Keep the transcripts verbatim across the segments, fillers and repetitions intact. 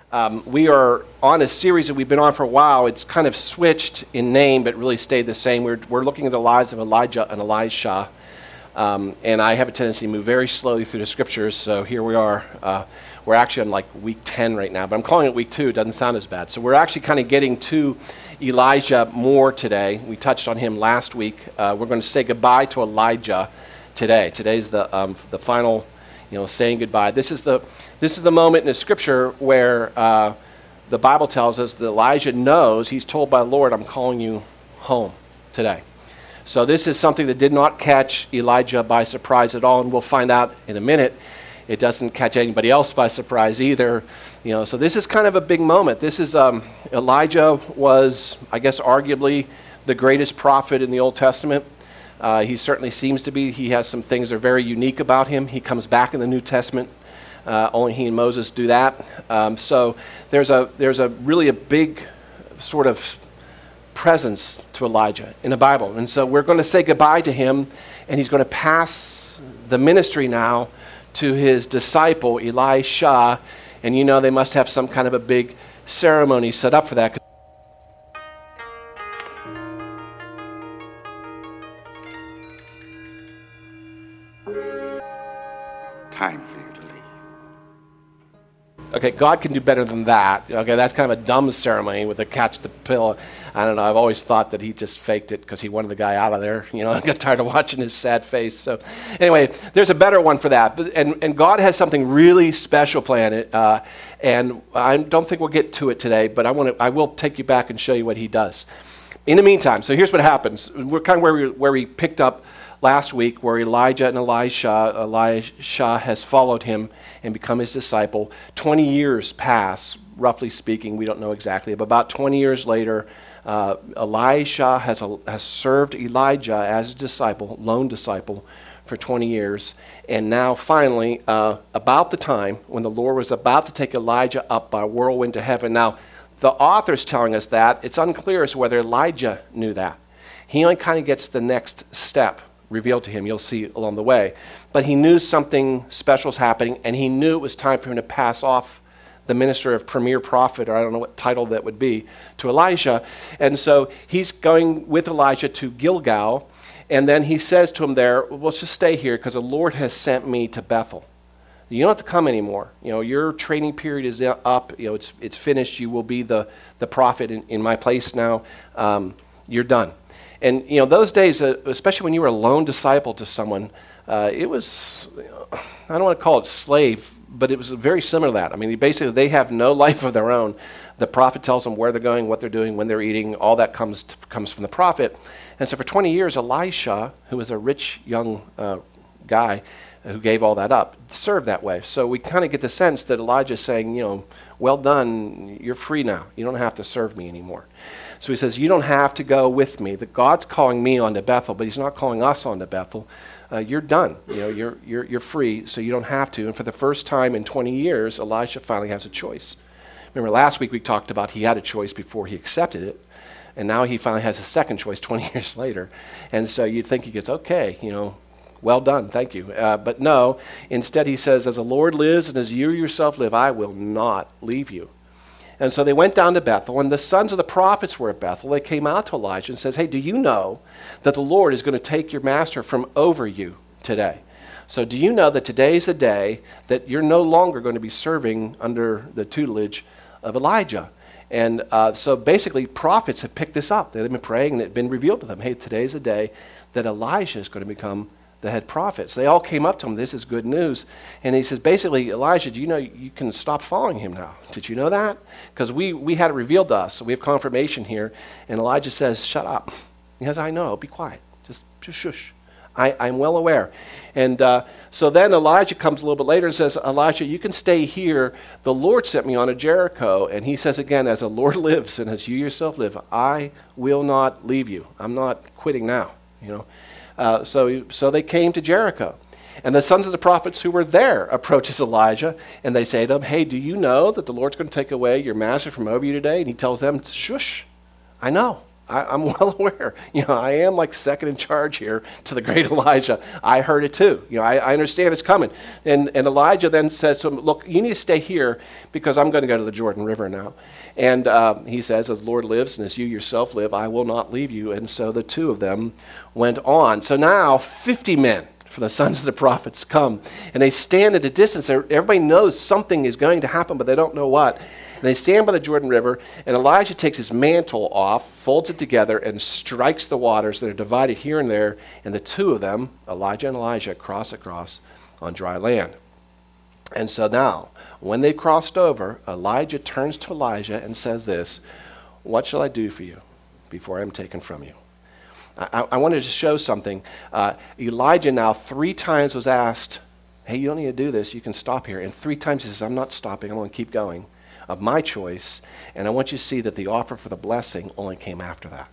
Um, we are on a series that we've been on for a while. It's kind of switched in name, but really stayed the same. We're, we're looking at the lives of Elijah and Elisha. Um, and I have a tendency to move very slowly through the scriptures, so here we are. Uh, we're actually on like week ten right now, but I'm calling it week two. It doesn't sound as bad. So we're actually kind of getting to Elijah more today. We touched on him last week. Uh, we're going to say goodbye to Elijah today. Today's the um, the final, you know, saying goodbye. This is the this is the moment in the scripture where uh, the Bible tells us that Elijah knows, he's told by the Lord, I'm calling you home today. So this is something that did not catch Elijah by surprise at all, and we'll find out in a minute. It doesn't catch anybody else by surprise either. You know, so this is kind of a big moment. This is um, Elijah was, I guess, arguably the greatest prophet in the Old Testament. Uh, he certainly seems to be. He has some things that are very unique about him. He comes back in the New Testament. Uh, only he and Moses do that. Um, so there's a there's a really a big sort of presence to Elijah in the Bible. And so we're going to say goodbye to him, and he's going to pass the ministry now to his disciple, Elisha. And you know they must have some kind of a big ceremony set up for that. Time for you to leave. Okay, God can do better than that. Okay, that's kind of a dumb ceremony with a catch the pill. I don't know. I've always thought that he just faked it because he wanted the guy out of there. You know, I got tired of watching his sad face. So, anyway, there's a better one for that. But and and God has something really special planned. Uh, and I don't think we'll get to it today. But I want to. I will take you back and show you what He does. In the meantime, so here's what happens. We're kind of where we where we picked up last week, where Elijah and Elisha, Elisha has followed him and become his disciple. twenty years pass, roughly speaking. We don't know exactly, but about twenty years later, uh, Elisha has, a, has served Elijah as a disciple, lone disciple, for twenty years. And now finally, uh, about the time when the Lord was about to take Elijah up by a whirlwind to heaven. Now, the author's telling us that. It's unclear as to whether Elijah knew that. He only kind of gets the next step revealed to him. You'll see along the way. But he knew something special was happening, and he knew it was time for him to pass off the minister of premier prophet, or I don't know what title that would be, to Elijah. And so he's going with Elijah to Gilgal, and then he says to him there, well, let's just stay here because the Lord has sent me to Bethel. You don't have to come anymore. You know, your training period is up. You know, it's it's finished. You will be the, the prophet in, in my place now. Um, you're done. And, you know, those days, uh, especially when you were a lone disciple to someone, uh, it was, you know, I don't want to call it slave, but it was very similar to that. I mean, basically, they have no life of their own. The prophet tells them where they're going, what they're doing, when they're eating. All that comes to, comes from the prophet. And so for twenty years, Elisha, who was a rich young uh, guy who gave all that up, served that way. So we kind of get the sense that Elijah is saying, you know, well done, you're free now. You don't have to serve me anymore. So he says, you don't have to go with me. That God's calling me on to Bethel, but he's not calling us on to Bethel. Uh, you're done. You know, you're you're you're free, so you don't have to. And for the first time in twenty years, Elisha finally has a choice. Remember last week we talked about he had a choice before he accepted it, and now he finally has a second choice twenty years later. And so you'd think he gets, okay, you know, well done, thank you. Uh, but no, instead he says, as the Lord lives and as you yourself live, I will not leave you. And so they went down to Bethel, and the sons of the prophets were at Bethel. They came out to Elijah and says, hey, do you know that the Lord is going to take your master from over you today? So do you know that today is the day that you're no longer going to be serving under the tutelage of Elijah? And uh, so basically prophets have picked this up. They've been praying, and it had been revealed to them, hey, today is the day that Elijah is going to become the head prophets. They all came up to him, this is good news. And he says, basically, Elijah, do you know you can stop following him now? Did you know that? Because we, we had it revealed to us, so we have confirmation here. And Elijah says, shut up. He says, I know, be quiet. Just, just shush. I, I'm well aware. And uh, so then Elijah comes a little bit later and says, Elijah, you can stay here. The Lord sent me on to Jericho. And he says again, as the Lord lives and as you yourself live, I will not leave you. I'm not quitting now, you know. Uh, so, so they came to Jericho. And the sons of the prophets who were there approaches Elijah, and they say to him, hey, do you know that the Lord's going to take away your master from over you today? And he tells them, shush, I know, I, I'm well aware. You know, I am like second in charge here to the great Elijah. I heard it too. You know, I, I understand it's coming. And, and Elijah then says to him, look, you need to stay here because I'm going to go to the Jordan River now. And uh, he says, as the Lord lives and as you yourself live, I will not leave you. And so the two of them went on. So now fifty men from the sons of the prophets come, and they stand at a distance. Everybody knows something is going to happen, but they don't know what. And they stand by the Jordan River, and Elijah takes his mantle off, folds it together, and strikes the waters that are divided here and there, and the two of them, Elijah and Elijah, cross across on dry land. And so now, when they've crossed over, Elijah turns to Elijah and says this, what shall I do for you before I am taken from you? I, I wanted to show something. Uh, Elijah now three times was asked, hey, you don't need to do this, you can stop here. And three times he says, I'm not stopping, I'm going to keep going, of my choice. And I want you to see that the offer for the blessing only came after that.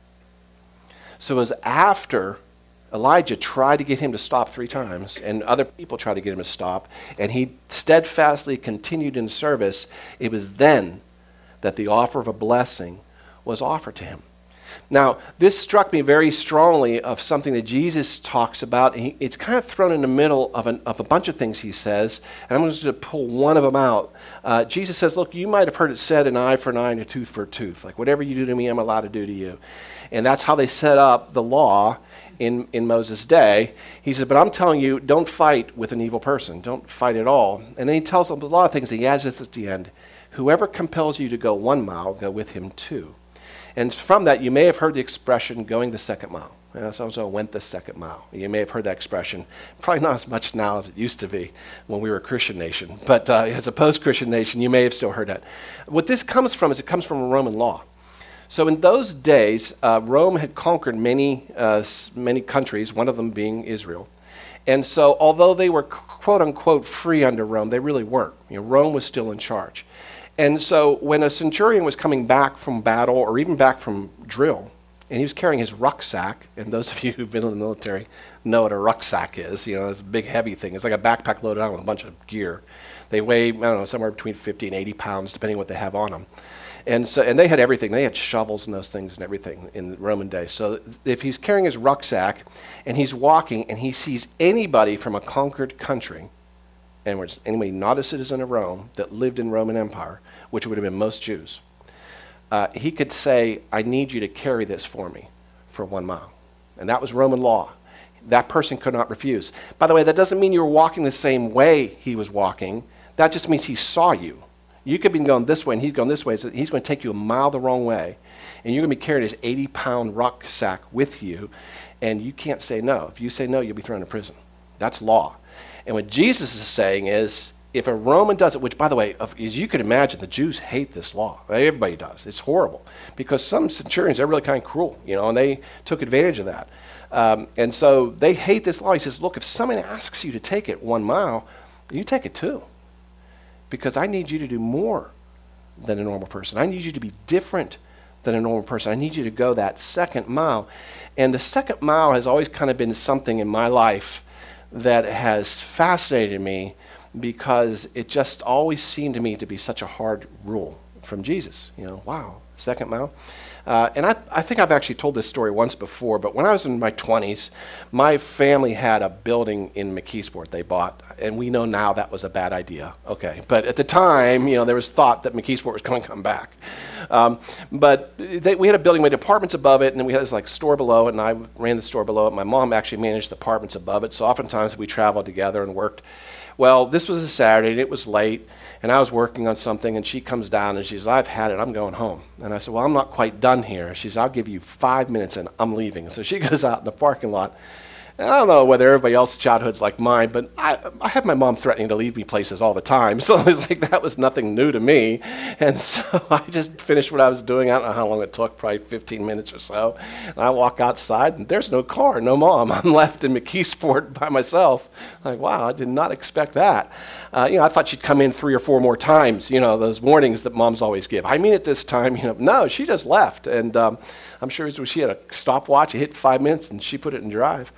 So it was after Elijah tried to get him to stop three times, and other people tried to get him to stop, and he steadfastly continued in service, it was then that the offer of a blessing was offered to him. Now, this struck me very strongly of something that Jesus talks about. He, it's kind of thrown in the middle of, an, of a bunch of things he says, and I'm going to pull one of them out. Uh, Jesus says, look, you might have heard it said, an eye for an eye and a tooth for a tooth. Like, whatever you do to me, I'm allowed to do to you. And that's how they set up the law in, in Moses' day. He said, but I'm telling you, don't fight with an evil person. Don't fight at all. And then he tells them a lot of things. He adds this at the end. Whoever compels you to go one mile, go with him two. And from that, you may have heard the expression, going the second mile. You know, so-and-so went the second mile. You may have heard that expression. Probably not as much now as it used to be when we were a Christian nation. But uh, as a post-Christian nation, you may have still heard that. What this comes from is it comes from a Roman law. So in those days, uh, Rome had conquered many, uh, many countries, one of them being Israel. And so although they were quote-unquote free under Rome, they really weren't. You know, Rome was still in charge. And so when a centurion was coming back from battle or even back from drill, and he was carrying his rucksack, and those of you who've been in the military know what a rucksack is. You know, it's a big, heavy thing. It's like a backpack loaded on with a bunch of gear. They weigh, I don't know, somewhere between fifty and eighty pounds, depending on what they have on them. And so, and they had everything. They had shovels and those things and everything in the Roman days. So if he's carrying his rucksack and he's walking and he sees anybody from a conquered country, and was anybody not a citizen of Rome that lived in Roman Empire, which would have been most Jews, uh, he could say, I need you to carry this for me for one mile. And that was Roman law. That person could not refuse. By the way, that doesn't mean you were walking the same way he was walking. That just means he saw you. You could be going this way and he's going this way. So he's going to take you a mile the wrong way. And you're going to be carrying his eighty pound rucksack with you. And you can't say no. If you say no, you'll be thrown in prison. That's law. And what Jesus is saying is, if a Roman does it, which, by the way, as you could imagine, the Jews hate this law. Everybody does. It's horrible. Because some centurions, they're really kind of cruel, you know, and they took advantage of that. Um, and so they hate this law. He says, look, if someone asks you to take it one mile, you take it two. Because I need you to do more than a normal person. I need you to be different than a normal person. I need you to go that second mile. And the second mile has always kind of been something in my life that has fascinated me, because it just always seemed to me to be such a hard rule from Jesus. You know, wow, second mile. Uh, and I, I think I've actually told this story once before, but when I was in my twenties, my family had a building in McKeesport they bought, and we know now that was a bad idea. Okay, but at the time, you know, there was thought that McKeesport was going to come back. Um, but they, we had a building with apartments above it, and then we had this like store below it, and I ran the store below it. My mom actually managed the apartments above it, so oftentimes we traveled together and worked. Well, this was a Saturday, and it was late, and I was working on something, and she comes down, and she says, I've had it, I'm going home. And I said, well, I'm not quite done here. She says, I'll give you five minutes, and I'm leaving. So she goes out in the parking lot. And I don't know whether everybody else's childhood's like mine, but I, I had my mom threatening to leave me places all the time, so it was like that was nothing new to me. And so I just finished what I was doing. I don't know how long it took, probably fifteen minutes or so. And I walk outside, and there's no car, no mom. I'm left in McKeesport by myself. Like, wow, I did not expect that. Uh, you know, I thought she'd come in three or four more times, you know, those warnings that moms always give. I mean it this time, you know. No, she just left. And um, I'm sure she had a stopwatch. It hit five minutes, and she put it in drive.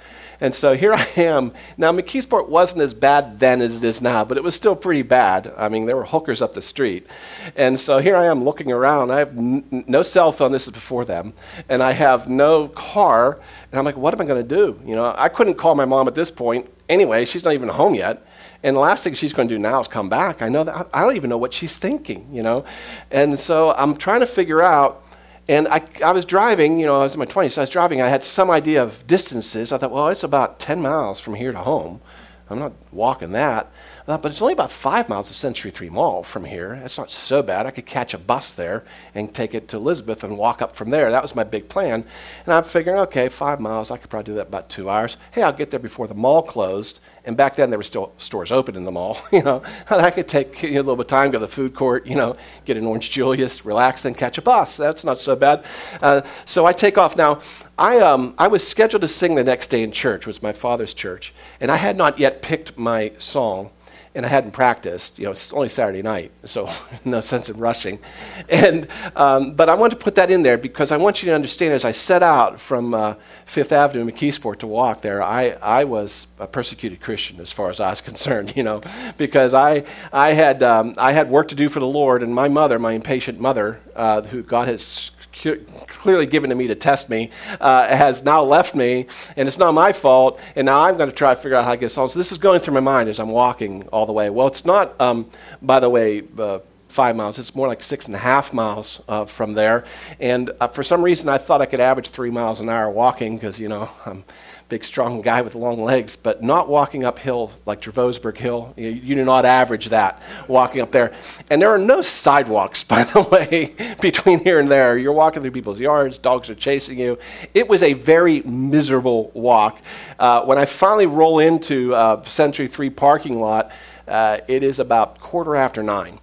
And so here I am. Now, McKeesport wasn't as bad then as it is now, but it was still pretty bad. I mean, there were hookers up the street. And so here I am looking around. I have n- no cell phone. This is before them. And I have no car. And I'm like, what am I going to do? You know, I couldn't call my mom at this point. Anyway, she's not even home yet. And the last thing she's going to do now is come back. I know that I don't even know what she's thinking, you know. And so I'm trying to figure out, and I, I was driving, you know, I was in my twenties, so I was driving. I had some idea of distances. I thought, well, it's about ten miles from here to home. I'm not walking that. I thought, but it's only about five miles to Century three Mall from here. That's not so bad. I could catch a bus there and take it to Elizabeth and walk up from there. That was my big plan. And I'm figuring, okay, five miles, I could probably do that in about two hours. Hey, I'll get there before the mall closed. And back then, there were still stores open in the mall, you know. And I could take you know, a little bit of time, go to the food court, you know, get an Orange Julius, relax, then catch a bus. That's not so bad. Uh, so I take off. Now, I um, I was scheduled to sing the next day in church. It was my father's church. And I had not yet picked my song. And I hadn't practiced. You know, it's only Saturday night, so no sense in rushing. And um, but I wanted to put that in there because I want you to understand as I set out from uh, Fifth Avenue in McKeesport to walk there, I, I was a persecuted Christian as far as I was concerned, you know, because I I had um, I had work to do for the Lord, and my mother, my impatient mother, uh, who God has clearly given to me to test me, uh, has now left me, and it's not my fault, and now I'm going to try to figure out how to get solved. So this is going through my mind as I'm walking all the way. Well, it's not, um, by the way, uh, five miles. It's more like six and a half miles uh, from there, and uh, for some reason I thought I could average three miles an hour walking because, you know, I'm a big, strong guy with long legs, but not walking uphill like Dravosburg Hill. You, you do not average that walking up there. And there are no sidewalks, by the way, between here and there. You're walking through people's yards, dogs are chasing you. It was a very miserable walk. Uh, when I finally roll into uh, Century three parking lot, uh, it is about quarter after nine.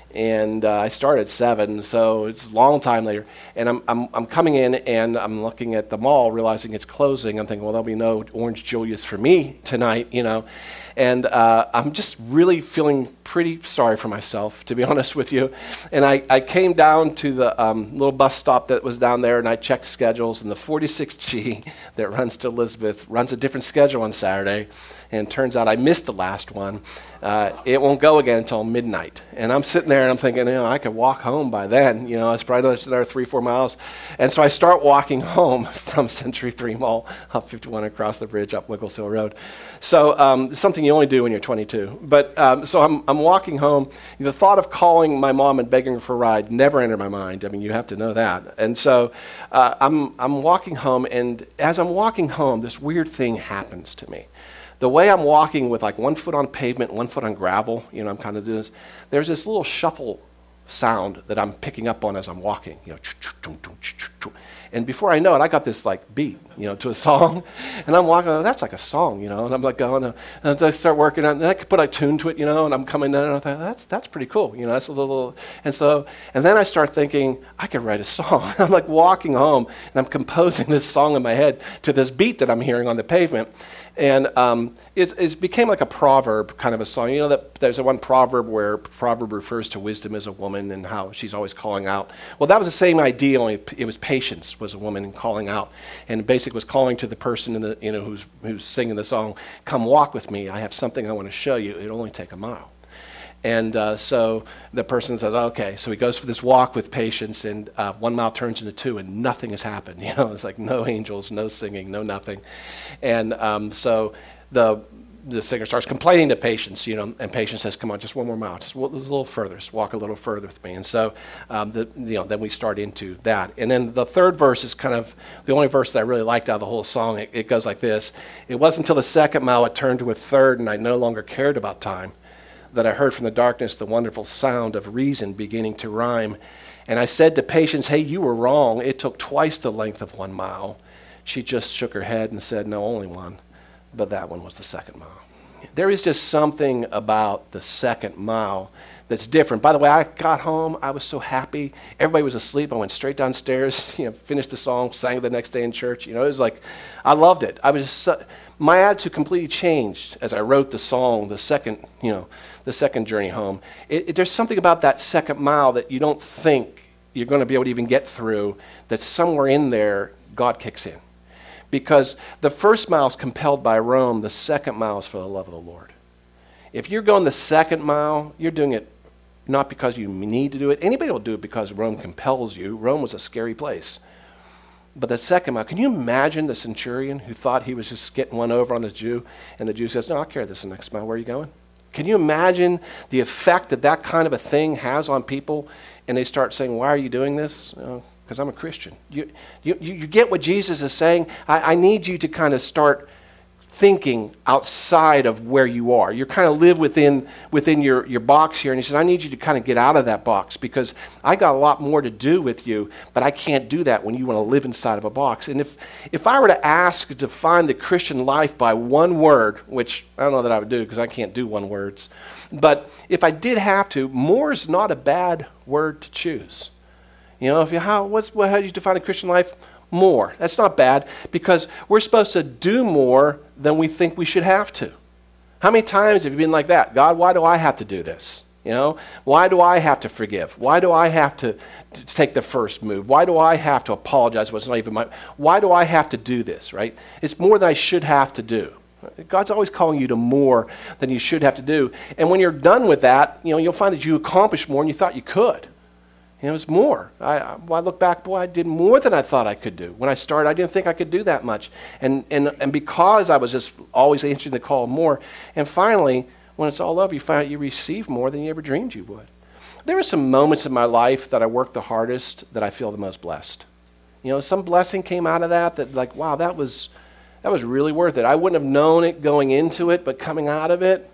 And uh, I started at seven, so it's a long time later. And I'm, I'm I'm coming in, and I'm looking at the mall, realizing it's closing. I'm thinking, well, there'll be no Orange Julius for me tonight, you know. And uh, I'm just really feeling pretty sorry for myself, to be honest with you. And I, I came down to the um, little bus stop that was down there, and I checked schedules, and the forty-six G that runs to Elizabeth runs a different schedule on Saturday. And it turns out I missed the last one. Uh, it won't go again until midnight. And I'm sitting there and I'm thinking, you know, I could walk home by then. You know, it's probably another three, four miles. And so I start walking home from Century three Mall, up fifty-one across the bridge, up Wiggles Hill Road. So um, it's something you only do when you're twenty-two. But um, so I'm, I'm walking home. The thought of calling my mom and begging her for a ride never entered my mind. I mean, you have to know that. And so uh, I'm, I'm walking home, and as I'm walking home, this weird thing happens to me. The way I'm walking with like one foot on pavement, one foot on gravel, you know, I'm kind of doing this, there's this little shuffle sound that I'm picking up on as I'm walking, you know, and before I know it, I got this like beat, you know, to a song, and I'm walking, oh, that's like a song, you know, and I'm like going, uh, and I start working on, and I could put a tune to it, you know, and I'm coming down, and I thought, that's that's pretty cool, you know, that's a little, and so, and then I start thinking, I could write a song. I'm like walking home, and I'm composing this song in my head to this beat that I'm hearing on the pavement. And um, it, it became like a proverb kind of a song. You know that there's a one proverb where proverb refers to wisdom as a woman and how she's always calling out. Well, that was the same idea, only it was patience was a woman calling out. And basically was calling to the person in the, you know, who's, who's singing the song, come walk with me. I have something I want to show you. It'll only take a mile. And uh, so the person says, okay. So he goes for this walk with patience, and uh, one mile turns into two, and nothing has happened. You know, it's like no angels, no singing, no nothing. And um, so the the singer starts complaining to Patience, you know, and Patience says, come on, just one more mile, just a little further, just walk a little further with me. And so, um, the, you know, then we start into that. And then the third verse is kind of the only verse that I really liked out of the whole song. It, it goes like this. It wasn't until the second mile it turned to a third, and I no longer cared about time, that I heard from the darkness the wonderful sound of reason beginning to rhyme. And I said to Patience, hey, you were wrong. It took twice the length of one mile. She just shook her head and said, no, only one. But that one was the second mile. There is just something about the second mile that's different. By the way, I got home. I was so happy. Everybody was asleep. I went straight downstairs, you know, finished the song, sang it the next day in church. You know, it was like, I loved it. I was just so, my attitude completely changed as I wrote the song, the second, you know, the second journey home. It, it, there's something about that second mile that you don't think you're going to be able to even get through, that somewhere in there, God kicks in. Because the first mile is compelled by Rome, the second mile is for the love of the Lord. If you're going the second mile, you're doing it not because you need to do it. Anybody will do it because Rome compels you. Rome was a scary place. But the second mile, can you imagine the centurion who thought he was just getting one over on the Jew, and the Jew says, no, I'll carry this the next mile. Where are you going? Can you imagine the effect that that kind of a thing has on people? And they start saying, why are you doing this? Because I'm a Christian. You, you, you get what Jesus is saying? I, I need you to kind of start thinking outside of where you are. You kind of live within within your, your box here. And he says, I need you to kind of get out of that box because I got a lot more to do with you, but I can't do that when you want to live inside of a box. And if, if I were to ask to define the Christian life by one word, which I don't know that I would do because I can't do one words, but if I did have to, more is not a bad word to choose. You know, if you, how, what's, what, how do you define a Christian life? More. That's not bad because we're supposed to do more than we think we should have to. How many times have you been like that? God, why do I have to do this? You know, why do I have to forgive? Why do I have to, to take the first move? Why do I have to apologize? What's not even my, why do I have to do this, right? It's more than I should have to do. God's always calling you to more than you should have to do. And when you're done with that, you know, you'll find that you accomplished more than you thought you could. You know, it was more. I, I, when I look back, boy, I did more than I thought I could do. When I started, I didn't think I could do that much. And and and because I was just always answering the call more, and finally, when it's all over, you find out you receive more than you ever dreamed you would. There were some moments in my life that I worked the hardest that I feel the most blessed. You know, some blessing came out of that that like, wow, that was that was really worth it. I wouldn't have known it going into it, but coming out of it,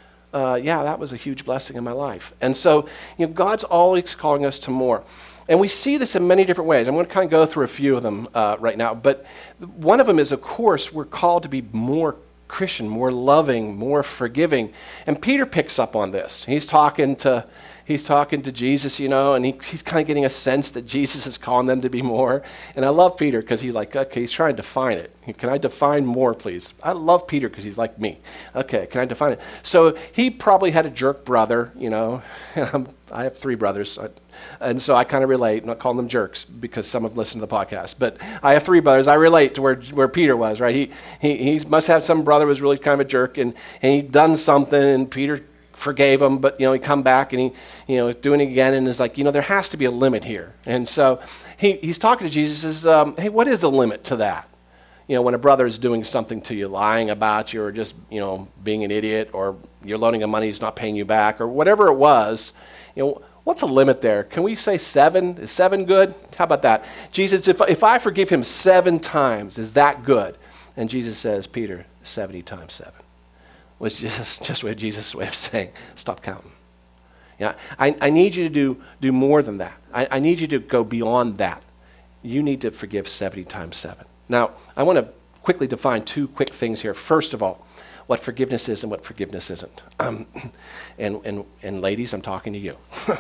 Uh, yeah, that was a huge blessing in my life. And so, you know, God's always calling us to more. And we see this in many different ways. I'm going to kind of go through a few of them uh, right now. But one of them is, of course, we're called to be more Christian, more loving, more forgiving. And Peter picks up on this. He's talking to he's talking to Jesus, you know, and he, he's kind of getting a sense that Jesus is calling them to be more. And I love Peter because he's like, okay, he's trying to define it. Can I define more, please? I love Peter because he's like me. Okay, can I define it? So he probably had a jerk brother, you know. I have three brothers, I, and so I kind of relate. I'm not calling them jerks because some have listened to the podcast, but I have three brothers. I relate to where where Peter was, right? He he he must have some brother who was really kind of a jerk, and, and he'd done something, and Peter forgave him, but, you know, he come back and he, you know, is doing it again, and is like, you know, there has to be a limit here. And so he he's talking to Jesus, says, um, hey, what is the limit to that? You know, when a brother is doing something to you, lying about you, or just, you know, being an idiot, or you're loaning him money, he's not paying you back, or whatever it was, you know, what's the limit there? Can we say seven? Is seven good? How about that? Jesus, if, if I forgive him seven times, is that good? And Jesus says, Peter, seventy times seven. Was just, just what Jesus' way of saying, stop counting. Yeah, I, I need you to do, do more than that. I, I need you to go beyond that. You need to forgive seventy times seven. Now, I want to quickly define two quick things here. First of all, what forgiveness is and what forgiveness isn't. Um, and, and, and ladies, I'm talking to you.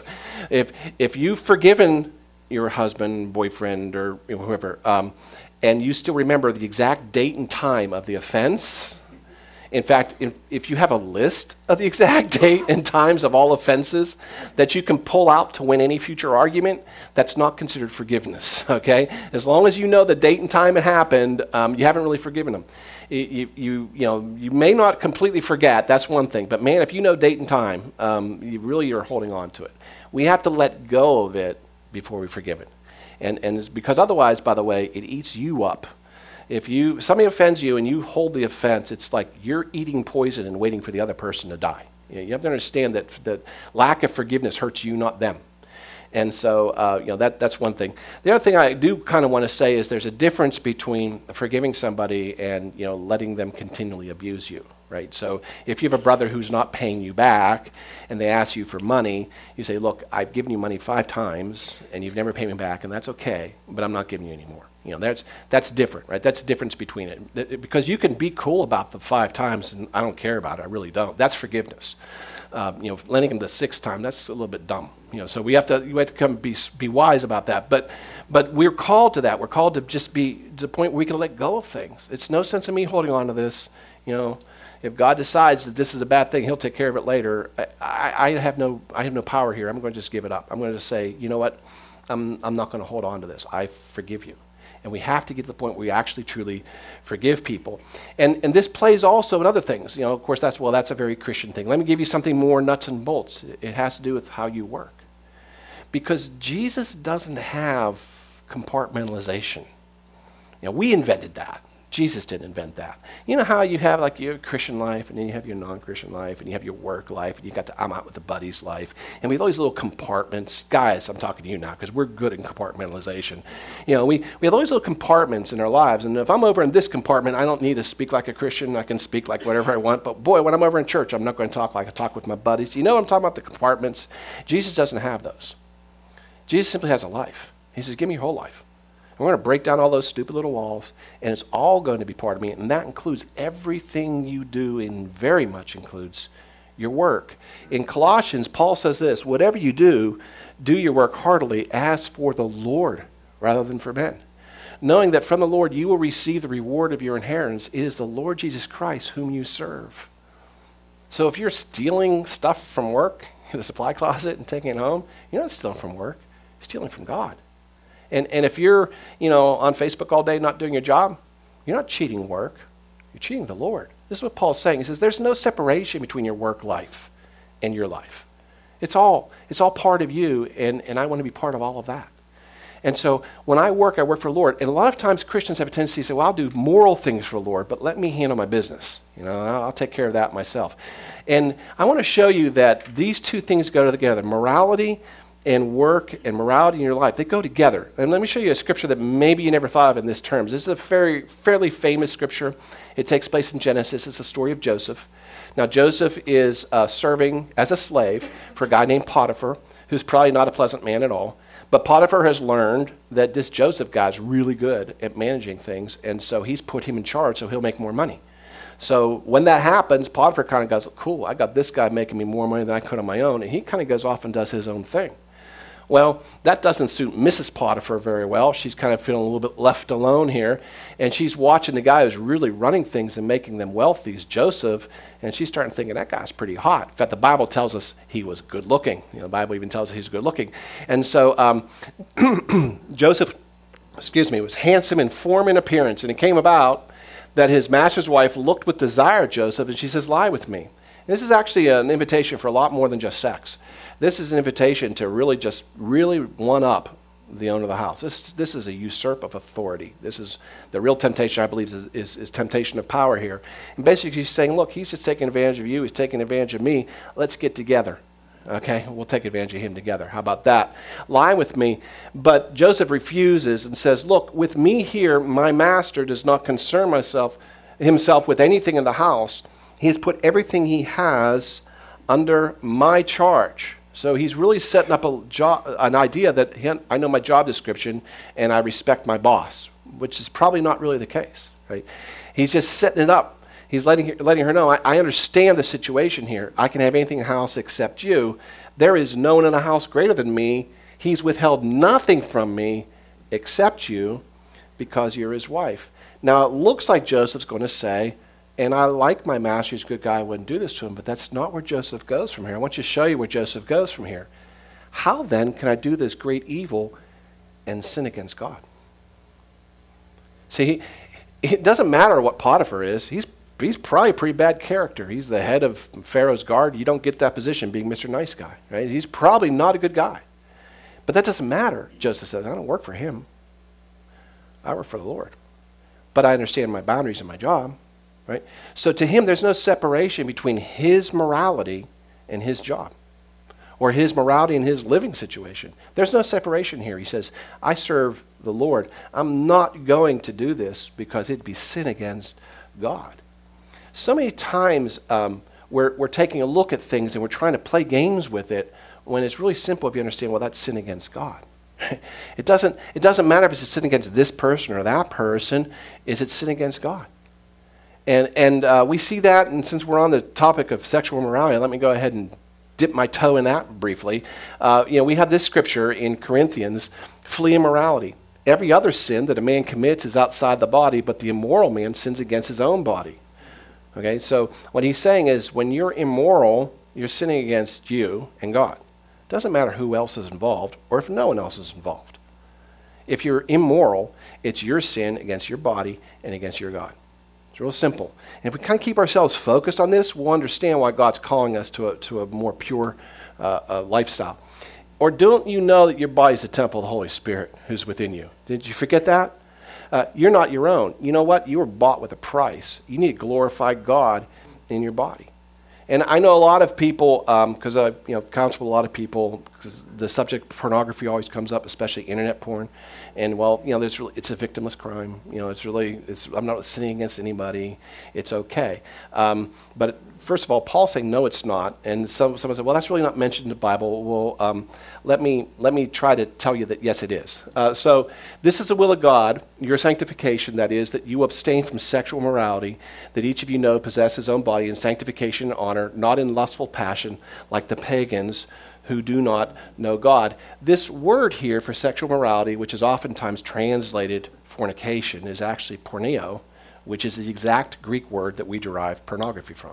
if, if you've forgiven your husband, boyfriend, or whoever, um, and you still remember the exact date and time of the offense, in fact, if, if you have a list of the exact date and times of all offenses that you can pull out to win any future argument, that's not considered forgiveness, okay? As long as you know the date and time it happened, um, you haven't really forgiven them. You, you, you know, you may not completely forget, that's one thing, but man, if you know date and time, um, you really are holding on to it. We have to let go of it before we forgive it. And, and it's because otherwise, by the way, it eats you up. If you somebody offends you and you hold the offense, it's like you're eating poison and waiting for the other person to die. You know, you have to understand that that lack of forgiveness hurts you, not them. And so, uh, you know, that that's one thing. The other thing I do kind of want to say is there's a difference between forgiving somebody and, you know, letting them continually abuse you, right? So if you have a brother who's not paying you back and they ask you for money, you say, look, I've given you money five times and you've never paid me back, and that's okay, but I'm not giving you any more. You know, that's that's different, right? That's the difference between it. Because you can be cool about the five times and I don't care about it, I really don't. That's forgiveness. Um, you know, lending him the sixth time, that's a little bit dumb. You know, so we have to you have to come be be wise about that. But but we're called to that. We're called to just be to the point where we can let go of things. It's no sense in me holding on to this. You know, if God decides that this is a bad thing, He'll take care of it later. I, I, I have no I have no power here. I'm going to just give it up. I'm going to just say, you know what, I'm I'm not going to hold on to this. I forgive you. And we have to get to the point where we actually truly forgive people. And and this plays also in other things. You know, of course, that's, well, that's a very Christian thing. Let me give you something more nuts and bolts. It has to do with how you work. Because Jesus doesn't have compartmentalization. You know, we invented that. Jesus didn't invent that. You know how you have like your Christian life, and then you have your non-Christian life, and you have your work life, and you got the I'm out with the buddies life, and we have all these little compartments. Guys, I'm talking to you now because we're good at compartmentalization. You know, we, we have all these little compartments in our lives, and if I'm over in this compartment, I don't need to speak like a Christian. I can speak like whatever I want, but boy, when I'm over in church, I'm not going to talk like I talk with my buddies. You know what I'm talking about, the compartments? Jesus doesn't have those. Jesus simply has a life. He says, give me your whole life. We're going to break down all those stupid little walls, and it's all going to be part of me, and that includes everything you do, and very much includes your work. In Colossians, Paul says this, whatever you do, do your work heartily as for the Lord rather than for men, knowing that from the Lord you will receive the reward of your inheritance. It is the Lord Jesus Christ whom you serve. So if you're stealing stuff from work in the supply closet and taking it home, you're not stealing from work, you're stealing from God. And and if you're, you know, on Facebook all day not doing your job, you're not cheating work. You're cheating the Lord. This is what Paul's saying. He says there's no separation between your work life and your life. It's all it's all part of you, and, and I want to be part of all of that. And so when I work, I work for the Lord. And a lot of times Christians have a tendency to say, well, I'll do moral things for the Lord, but let me handle my business. You know, I'll, I'll take care of that myself. And I want to show you that these two things go together. Morality and work and morality in your life, they go together. And let me show you a scripture that maybe you never thought of in this terms. This is a very, fairly famous scripture. It takes place in Genesis. It's the story of Joseph. Now, Joseph is uh, serving as a slave for a guy named Potiphar, who's probably not a pleasant man at all. But Potiphar has learned that this Joseph guy's really good at managing things, and so he's put him in charge so he'll make more money. So when that happens, Potiphar kind of goes, cool, I got this guy making me more money than I could on my own, and he kind of goes off and does his own thing. Well, that doesn't suit Missus Potiphar very well. She's kind of feeling a little bit left alone here, and she's watching the guy who's really running things and making them wealthy, is Joseph, and she's starting thinking that guy's pretty hot. In fact, the Bible tells us he was good looking. You know, the Bible even tells us he's good looking. And so um, Joseph, excuse me, was handsome in form and appearance, and it came about that his master's wife looked with desire at Joseph, and she says, lie with me. This is actually an invitation for a lot more than just sex. This is an invitation to really just really one up the owner of the house. This this is a usurp of authority. This is the real temptation, I believe, is, is, is temptation of power here. And basically she's saying, look, he's just taking advantage of you. He's taking advantage of me. Let's get together. Okay, we'll take advantage of him together. How about that? Lie with me. But Joseph refuses and says, look, with me here, my master does not concern myself himself with anything in the house. He has put everything he has under my charge. So he's really setting up a job, an idea that he, I know my job description and I respect my boss, which is probably not really the case, right? He's just setting it up. He's letting, letting her know, I, I understand the situation here. I can have anything in the house except you. There is no one in the house greater than me. He's withheld nothing from me except you because you're his wife. Now it looks like Joseph's going to say, and I like my master, he's a good guy, I wouldn't do this to him, but that's not where Joseph goes from here. I want you to show you where Joseph goes from here. How then can I do this great evil and sin against God? See, it doesn't matter what Potiphar is. He's, he's probably a pretty bad character. He's the head of Pharaoh's guard. You don't get that position being Mister Nice Guy, right? He's probably not a good guy. But that doesn't matter, Joseph says. I don't work for him. I work for the Lord. But I understand my boundaries in my job. Right? So to him, there's no separation between his morality and his job, or his morality and his living situation. There's no separation here. He says, I serve the Lord. I'm not going to do this because it'd be sin against God. So many times um, we're, we're taking a look at things and we're trying to play games with it when it's really simple if you understand, well, that's sin against God. It doesn't, it doesn't matter if it's a sin against this person or that person. Is it sin against God? And and uh, we see that, and since we're on the topic of sexual morality, let me go ahead and dip my toe in that briefly. Uh, you know, we have this scripture in Corinthians, flee immorality. Every other sin that a man commits is outside the body, but the immoral man sins against his own body. Okay, so what he's saying is when you're immoral, you're sinning against you and God. It doesn't matter who else is involved or if no one else is involved. If you're immoral, it's your sin against your body and against your God. It's real simple. And if we kind of keep ourselves focused on this, we'll understand why God's calling us to a, to a more pure uh, uh, lifestyle. Or don't you know that your body's the temple of the Holy Spirit who's within you? Did you forget that? Uh, you're not your own. You know what? You were bought with a price. You need to glorify God in your body. And I know a lot of people, because um, I you know, counsel a lot of people, because the subject of pornography always comes up, especially internet porn. And well, you know, there's really, it's a victimless crime. You know, it's really, it's, I'm not sinning against anybody. It's okay. Um, but first of all, Paul's saying, no, it's not. And some, someone said, well, that's really not mentioned in the Bible. Well, um, let me let me try to tell you that, yes, it is. Uh, so this is the will of God, your sanctification, that is, that you abstain from sexual immorality, that each of you know possess his own body in sanctification and honor, not in lustful passion, like the pagans who do not know God. This word here for sexual morality, which is oftentimes translated fornication, is actually porneo, which is the exact Greek word that we derive pornography from.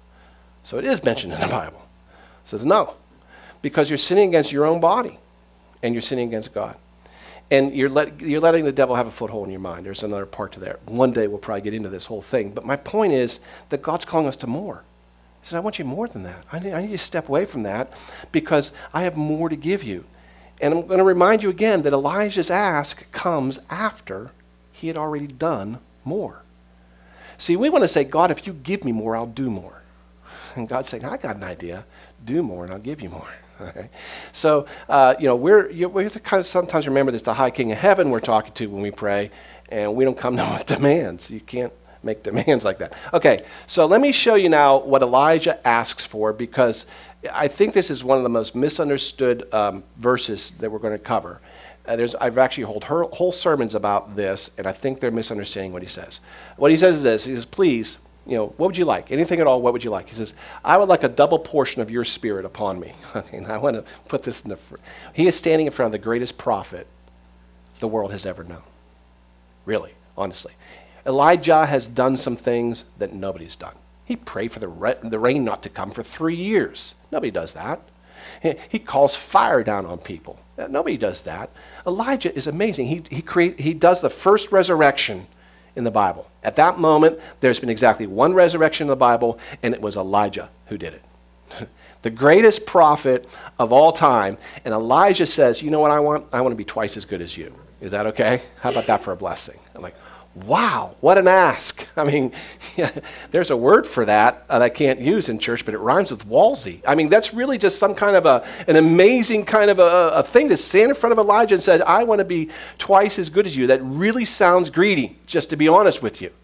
So it is mentioned in the Bible. It says no, because you're sinning against your own body, and you're sinning against God. And you're, let, you're letting the devil have a foothold in your mind. There's another part to that. One day we'll probably get into this whole thing. But my point is that God's calling us to more. He said, I want you more than that. I need, I need you to step away from that because I have more to give you. And I'm going to remind you again that Elijah's ask comes after he had already done more. See, we want to say, God, if you give me more, I'll do more. And God's saying, I got an idea. Do more and I'll give you more. Okay? So, uh, you know, we're, you, we have to kind of sometimes remember there's the high king of heaven we're talking to when we pray, and we don't come down with demands. You can't make demands like that. Okay, so let me show you now what Elijah asks for, because I think this is one of the most misunderstood um, verses that we're going to cover. Uh, there's, I've actually held her, whole sermons about this, and I think they're misunderstanding what he says. What he says is this. He says, please, you know, what would you like? Anything at all, what would you like? He says, I would like a double portion of your spirit upon me. Okay, and I want to put this in the... Fr- he is standing in front of the greatest prophet the world has ever known. Really, honestly. Elijah has done some things that nobody's done. He prayed for the, re- the rain not to come for three years. Nobody does that. He, he calls fire down on people. Nobody does that. Elijah is amazing. He, he, create, he does the first resurrection in the Bible. At that moment, there's been exactly one resurrection in the Bible, and it was Elijah who did it. The greatest prophet of all time. And Elijah says, you know what I want? I want to be twice as good as you. Is that okay? How about that for a blessing? I'm like, wow, what an ask. I mean, yeah, there's a word for that that I can't use in church, but it rhymes with Walsey. I mean, that's really just some kind of a, an amazing kind of a, a thing to stand in front of Elijah and say, I want to be twice as good as you. That really sounds greedy, just to be honest with you.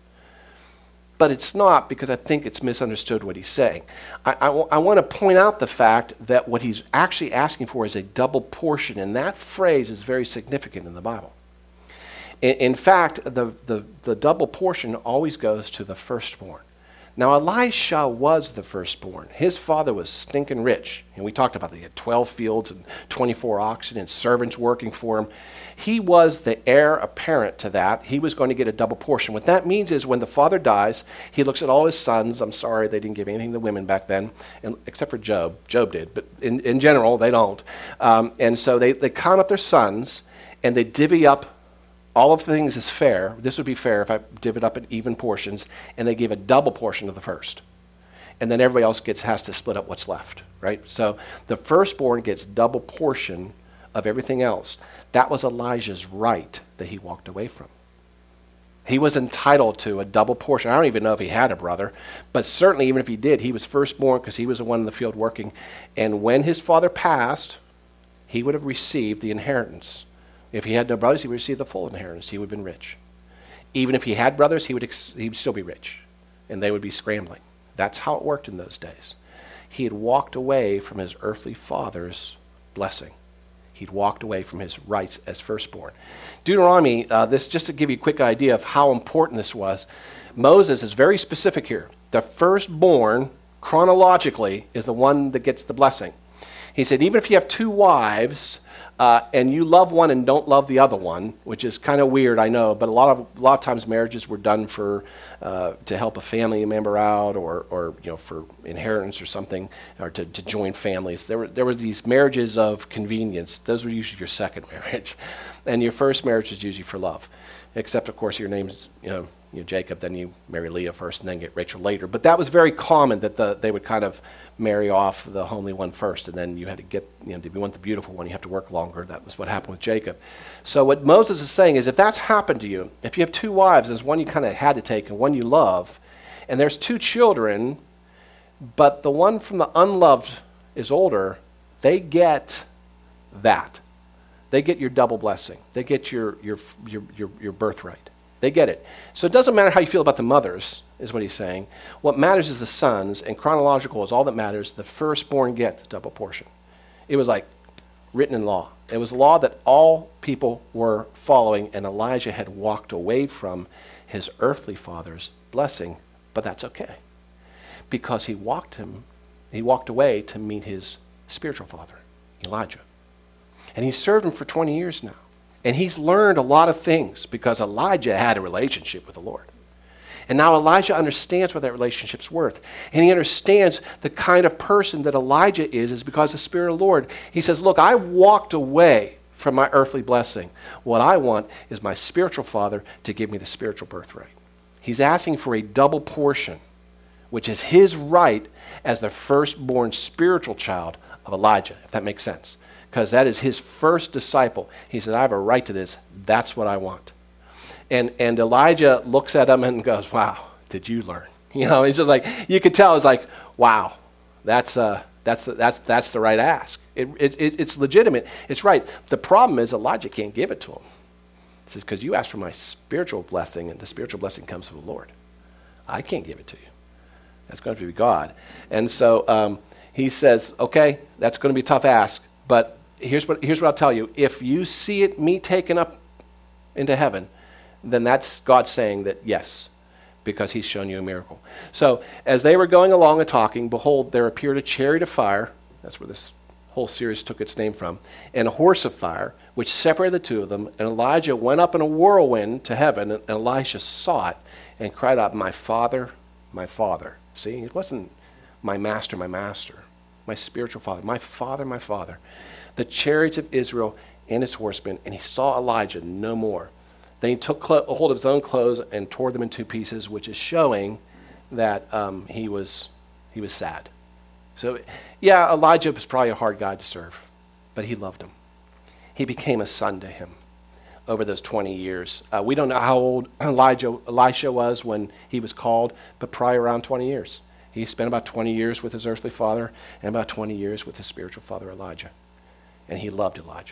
But it's not, because I think it's misunderstood what he's saying. I, I, I want to point out the fact that what he's actually asking for is a double portion, and that phrase is very significant in the Bible. In fact, the, the, the double portion always goes to the firstborn. Now, Elisha was the firstborn. His father was stinking rich. And we talked about that. He had twelve fields and twenty-four oxen and servants working for him. He was the heir apparent to that. He was going to get a double portion. What that means is when the father dies, he looks at all his sons. I'm sorry, they didn't give anything to women back then, and, except for Job. Job did, but in, in general, they don't. Um, and so they, they count up their sons, and they divvy up all of the things is fair. This would be fair if I divvied up in even portions, and they gave a double portion of the first. And then everybody else gets has to split up what's left, right? So the firstborn gets double portion of everything else. That was Elijah's right that he walked away from. He was entitled to a double portion. I don't even know if he had a brother, but certainly even if he did, he was firstborn because he was the one in the field working. And when his father passed, he would have received the inheritance. If he had no brothers, he would receive the full inheritance. He would have been rich. Even if he had brothers, he would, ex- he would still be rich, and they would be scrambling. That's how it worked in those days. He had walked away from his earthly father's blessing. He'd walked away from his rights as firstborn. Deuteronomy, uh, this just to give you a quick idea of how important this was, Moses is very specific here. The firstborn, chronologically, is the one that gets the blessing. He said, even if you have two wives, uh, and you love one and don't love the other one, which is kind of weird, I know, but a lot of a lot of times marriages were done for uh, to help a family member out, or or you know for inheritance or something, or to, to join families. There were there were these marriages of convenience. Those were usually your second marriage, and your first marriage is usually for love, except of course your name's you know. You know, Jacob, then you marry Leah first, and then get Rachel later. But that was very common that the, they would kind of marry off the homely one first, and then you had to get, you know, if you want the beautiful one, you have to work longer. That was what happened with Jacob. So what Moses is saying is, if that's happened to you, if you have two wives, there's one you kind of had to take and one you love, and there's two children, but the one from the unloved is older, they get that. They get your double blessing. They get your your your your, your birthright. They get it. So it doesn't matter how you feel about the mothers, is what he's saying. What matters is the sons, and chronological is all that matters. The firstborn get the double portion. It was like written in law. It was law that all people were following, and Elijah had walked away from his earthly father's blessing, but that's okay. Because he walked him, he walked away to meet his spiritual father, Elijah. And he served him for twenty years now. And he's learned a lot of things because Elijah had a relationship with the Lord. And now Elijah understands what that relationship's worth. And he understands the kind of person that Elijah is, is because the Spirit of the Lord. He says, look, I walked away from my earthly blessing. What I want is my spiritual father to give me the spiritual birthright. He's asking for a double portion, which is his right as the firstborn spiritual child of Elijah, if that makes sense. Because that is his first disciple. He said, I have a right to this. That's what I want. And and Elijah looks at him and goes, wow, did you learn? You know, he's just like, you could tell, it's like, wow, that's uh, that's the, that's that's the right ask. It, it, it it's legitimate. It's right. The problem is Elijah can't give it to him. He says, because you asked for my spiritual blessing, and the spiritual blessing comes from the Lord. I can't give it to you. That's going to be God. And so um, he says, okay, that's going to be a tough ask, but Here's what, here's what I'll tell you. If you see it, me taken up into heaven, then that's God saying that yes, because he's shown you a miracle. So as they were going along and talking, behold, there appeared a chariot of fire. That's where this whole series took its name from. And a horse of fire, which separated the two of them. And Elijah went up in a whirlwind to heaven, and Elisha saw it and cried out, my father, my father. See, it wasn't my master, my master, my spiritual father, my father, my father. The chariots of Israel and its horsemen, and he saw Elijah no more. Then he took clo- hold of his own clothes and tore them in two pieces, which is showing that um, he was he was sad. So, yeah, Elijah was probably a hard guy to serve, but he loved him. He became a son to him over those twenty years. Uh, we don't know how old Elijah Elisha was when he was called, but probably around twenty years. He spent about twenty years with his earthly father and about twenty years with his spiritual father, Elijah. And he loved Elijah.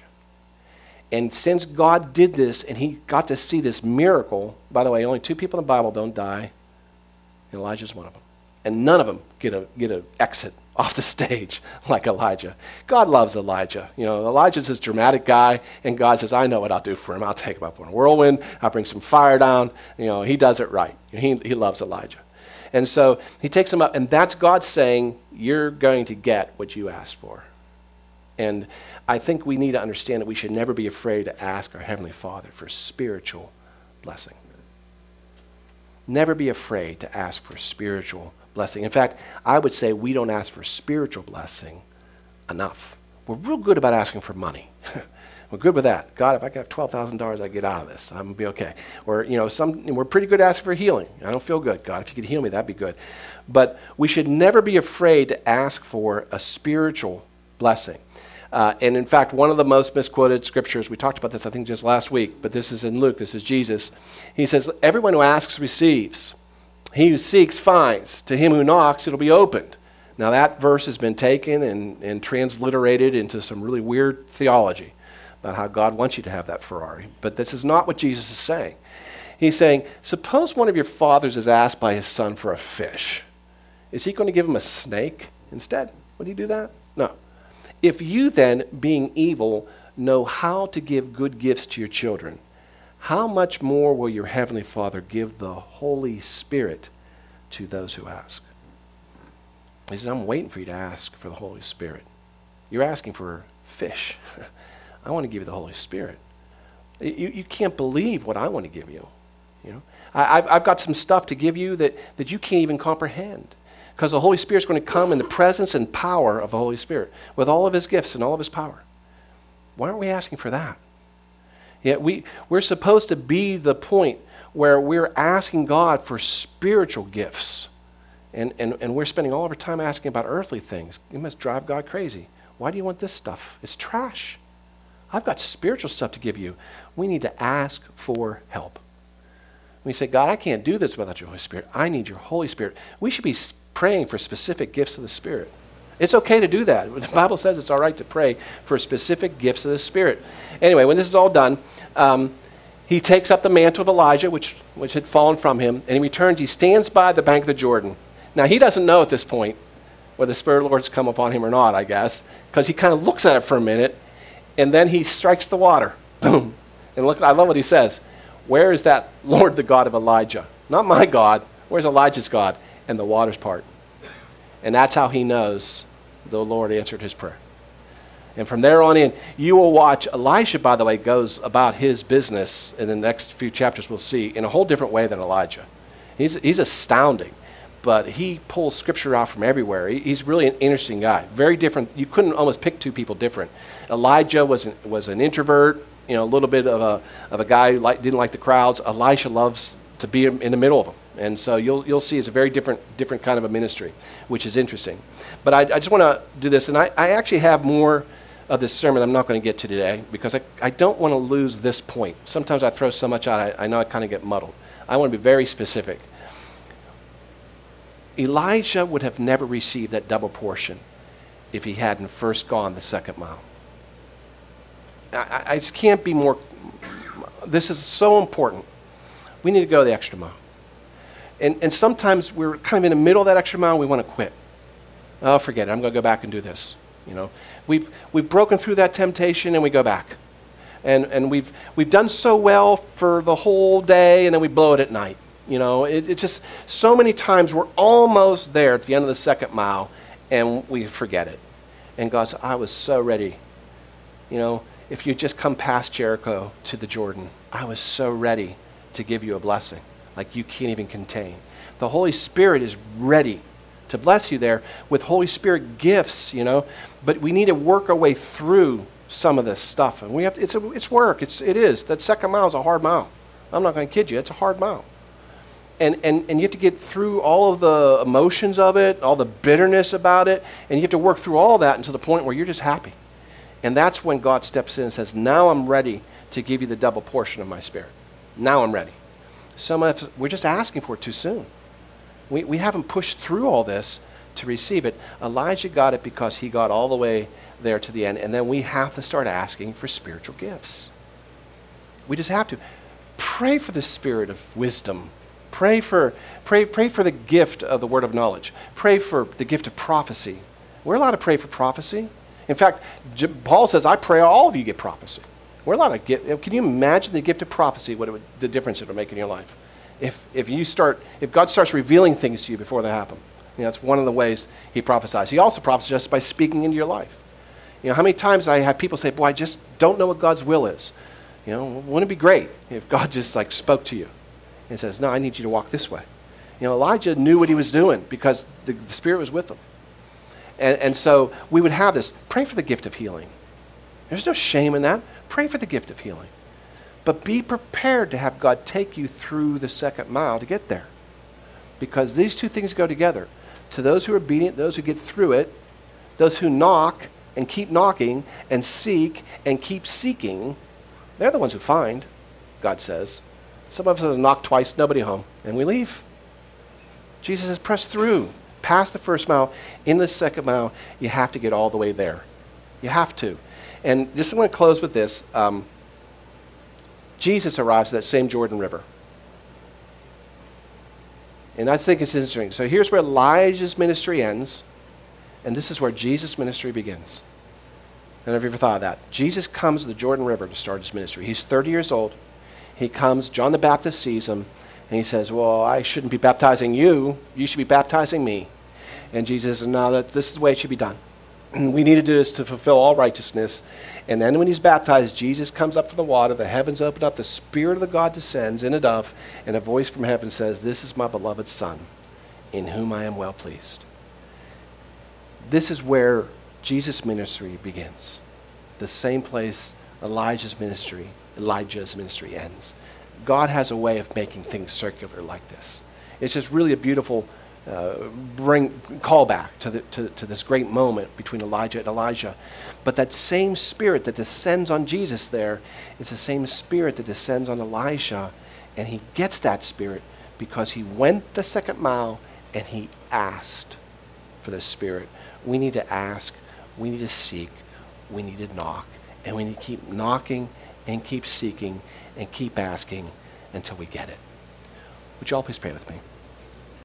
And since God did this and he got to see this miracle, by the way, only two people in the Bible don't die, and Elijah's one of them. And none of them get a get an exit off the stage like Elijah. God loves Elijah. You know, Elijah's this dramatic guy, and God says, I know what I'll do for him. I'll take him up on a whirlwind. I'll bring some fire down. You know, he does it right. He, he loves Elijah. And so he takes him up, and that's God saying, you're going to get what you asked for. And I think we need to understand that we should never be afraid to ask our Heavenly Father for spiritual blessing. Never be afraid to ask for spiritual blessing. In fact, I would say we don't ask for spiritual blessing enough. We're real good about asking for money. We're good with that. God, if I can have twelve thousand dollars, I get out of this. I'm going to be okay. Or, you know, some we're pretty good at asking for healing. I don't feel good. God, if you could heal me, that'd be good. But we should never be afraid to ask for a spiritual blessing. Uh, and in fact, one of the most misquoted scriptures, we talked about this, I think, just last week, but this is in Luke, this is Jesus. He says, everyone who asks receives. He who seeks finds. To him who knocks, it'll be opened. Now that verse has been taken and, and transliterated into some really weird theology about how God wants you to have that Ferrari. But this is not what Jesus is saying. He's saying, suppose one of your fathers is asked by his son for a fish. Is he going to give him a snake instead? Would he do that? No. If you then, being evil, know how to give good gifts to your children, how much more will your Heavenly Father give the Holy Spirit to those who ask? He said, I'm waiting for you to ask for the Holy Spirit. You're asking for fish. I want to give you the Holy Spirit. You, you can't believe what I want to give you. You know, I, I've, I've got some stuff to give you that, that you can't even comprehend, because the Holy Spirit's going to come in the presence and power of the Holy Spirit with all of his gifts and all of his power. Why aren't we asking for that? Yet we, we're supposed to be the point where we're asking God for spiritual gifts. And, and, and we're spending all of our time asking about earthly things. It must drive God crazy. Why do you want this stuff? It's trash. I've got spiritual stuff to give you. We need to ask for help. We say, God, I can't do this without your Holy Spirit. I need your Holy Spirit. We should be praying for specific gifts of the Spirit. It's okay to do that. The Bible says it's all right to pray for specific gifts of the Spirit. Anyway, when this is all done, um, he takes up the mantle of Elijah, which, which had fallen from him, and he returns. He stands by the bank of the Jordan. Now, he doesn't know at this point whether the Spirit of the Lord's come upon him or not, I guess, because he kind of looks at it for a minute, and then he strikes the water. Boom. And look, I love what he says. Where is that Lord, the God of Elijah? Not my God. Where's Elijah's God? And the waters part. And that's how he knows the Lord answered his prayer. And from there on in, you will watch Elisha, by the way, goes about his business in the next few chapters we'll see in a whole different way than Elijah. He's, he's astounding, but he pulls scripture out from everywhere. He, he's really an interesting guy. Very different. You couldn't almost pick two people different. Elijah was an, was an introvert, you know, a little bit of a of a guy who like, didn't like the crowds. Elisha loves to be in the middle of them. And so you'll you'll see it's a very different different kind of a ministry, which is interesting. But I, I just want to do this, and I, I actually have more of this sermon I'm not going to get to today, because I, I don't want to lose this point. Sometimes I throw so much out, I, I know I kind of get muddled. I want to be very specific. Elijah would have never received that double portion if he hadn't first gone the second mile. I, I just can't be more, this is so important. We need to go the extra mile. And, and sometimes we're kind of in the middle of that extra mile and we want to quit. Oh, forget it, I'm going to go back and do this. You know, we've we've broken through that temptation and we go back, and and we've we've done so well for the whole day and then we blow it at night. You know, it, it's just so many times we're almost there at the end of the second mile and we forget it. And God said, I was so ready. You know, if you just come past Jericho to the Jordan, I was so ready to give you a blessing like you can't even contain. The Holy Spirit is ready to bless you there with Holy Spirit gifts, you know. But we need to work our way through some of this stuff, and we have to, it's a, it's work. It's it is that second mile is a hard mile. I'm not going to kid you. It's a hard mile, and and and you have to get through all of the emotions of it, all the bitterness about it, and you have to work through all that until the point where you're just happy, and that's when God steps in and says, "Now I'm ready to give you the double portion of my Spirit. Now I'm ready." Some of us, we're just asking for it too soon. We we haven't pushed through all this to receive it. Elijah got it because he got all the way there to the end, and then we have to start asking for spiritual gifts. We just have to pray for the spirit of wisdom. Pray for pray pray for the gift of the word of knowledge. Pray for the gift of prophecy. We're allowed to pray for prophecy. In fact, J- Paul says, "I pray all of you get prophecy." We're allowed to get. Can you imagine the gift of prophecy? What it would, the difference it would make in your life? If if you start, if God starts revealing things to you before they happen. You know, it's one of the ways he prophesies. He also prophesies just by speaking into your life. You know, how many times I have people say, boy, I just don't know what God's will is. You know, wouldn't it be great if God just like spoke to you and says, no, I need you to walk this way. You know, Elijah knew what he was doing because the, the Spirit was with him. And, and so we would have this. Pray for the gift of healing. There's no shame in that. Pray for the gift of healing. But be prepared to have God take you through the second mile to get there. Because these two things go together. To those who are obedient, those who get through it, those who knock and keep knocking and seek and keep seeking, they're the ones who find, God says. Some of us knock twice, nobody home, and we leave. Jesus says, press through, past the first mile, in the second mile, you have to get all the way there. You have to. And this, I'm going to close with this. Um, Jesus arrives at that same Jordan River. And I think it's interesting. So here's where Elijah's ministry ends, and this is where Jesus' ministry begins. I don't know if you ever thought of that. Jesus comes to the Jordan River to start his ministry. He's thirty years old. He comes, John the Baptist sees him, and he says, well, I shouldn't be baptizing you. You should be baptizing me. And Jesus says, no, that, this is the way it should be done. we need to do this to fulfill all righteousness. And then when he's baptized, Jesus comes up from the water, the heavens open up, the Spirit of the God descends in a dove, and a voice from heaven says, "This is my beloved Son, in whom I am well pleased." This is where Jesus' ministry begins. The same place Elijah's ministry, Elijah's ministry ends. God has a way of making things circular like this. It's just really a beautiful uh, bring callback to, the, to, to this great moment between Elijah and Elijah. But that same Spirit that descends on Jesus there is the same Spirit that descends on Elijah, and he gets that Spirit because he went the second mile and he asked for the Spirit. We need to ask, we need to seek, we need to knock, and we need to keep knocking and keep seeking and keep asking until we get it. Would you all please pray with me?